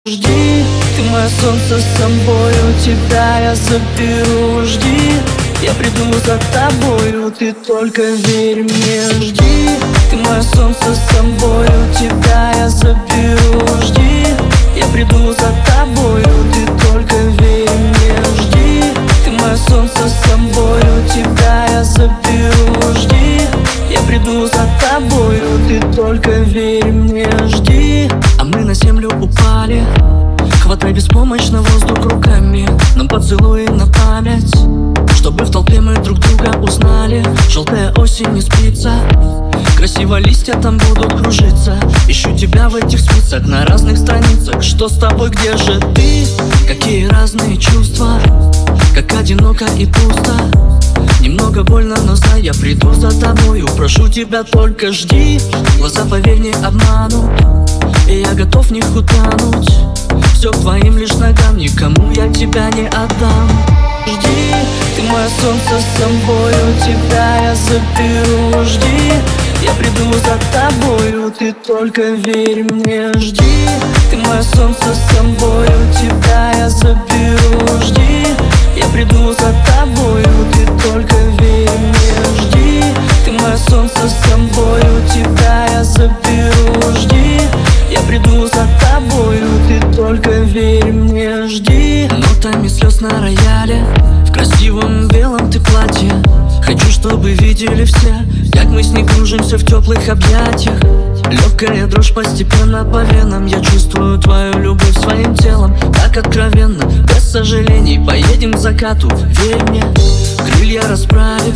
Жди, ты мое солнце, с собою тебя я заберу. Жди, я приду за тобою, ты только верь мне. Жди, ты мое солнце, с собою тебя я заберу. Жди, я приду за тобою, ты только верь мне. Жди, ты мое солнце, с собою тебя я заберу. Жди, я приду за тобою, ты только верь мне. Жди. А мы на землю упали, хватай беспомощно воздух руками. Нам поцелуи на память, чтобы в толпе мы друг друга узнали. Желтая осень не спится, красиво листья там будут кружиться. Ищу тебя в этих спицах на разных страницах. Что с тобой, где же ты? Какие разные чувства, как одиноко и пусто. Немного больно, но знай, я приду за тобою. Прошу тебя, только жди. Глаза, поверь, не обманут, и я готов в них утонуть. Все к твоим лишь ногам, никому я тебя не отдам. Жди, ты мое солнце, с собою тебя я заберу. Жди, я приду за тобою, ты только верь мне. Жди, ты мое солнце, с собою тебя я заберу. Жди, я приду за тобою, ты только верь мне. Жди, ты мое солнце, с собою тебя я заберу. Жди, я приду за тобою, ты только верь мне. Жди. Нотами слез на рояле, в красивом белом ты платье. Хочу, чтобы видели все, как мы с ней кружимся в теплых объятиях. Легкая дрожь постепенно по венам, я чувствую твою любовь своим телом. Так откровенно, без сожалений, поедем к закату, верь мне. Крылья расправив,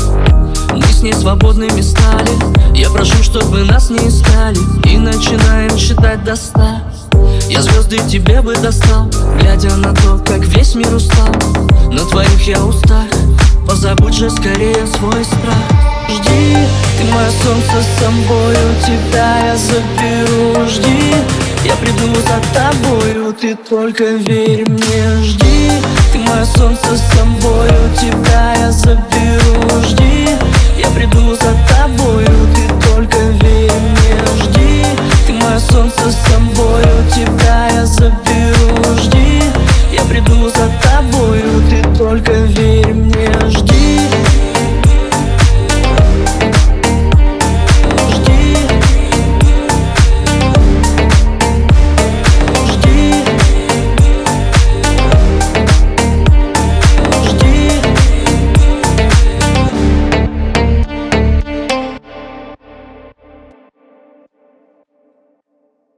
мы с ней свободными стали. Я прошу, чтобы нас не искали, и начинаем считать до 100. Я звезды тебе бы достал, глядя на то, как весь мир устал. На твоих я устах, позабудь же скорее свой страх. Жди, ты мое солнце, с собою тебя я заберу. Жди, я приду за тобою, ты только верь мне. Жди, ты мое солнце, с собою тебя я заберу. Жди, я приду за тобою, ты только верь мне. Жди, ты мое солнце, с собою тебя я заберу.